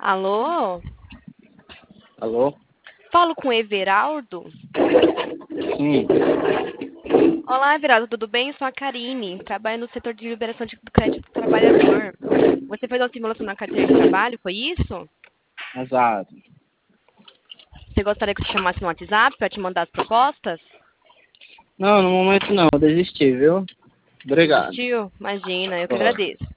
Alô? Alô? Falo com o Everaldo? Sim. Olá, Everaldo, tudo bem? Eu sou a Karine, trabalho no setor de liberação do crédito do trabalhador. Você fez uma simulação na carteira de trabalho, foi isso? Exato. Você gostaria que eu te chamasse no WhatsApp para te mandar as propostas? Não, no momento não, eu desisti, viu? Obrigado. Desistiu? Imagina, eu que Ó. agradeço.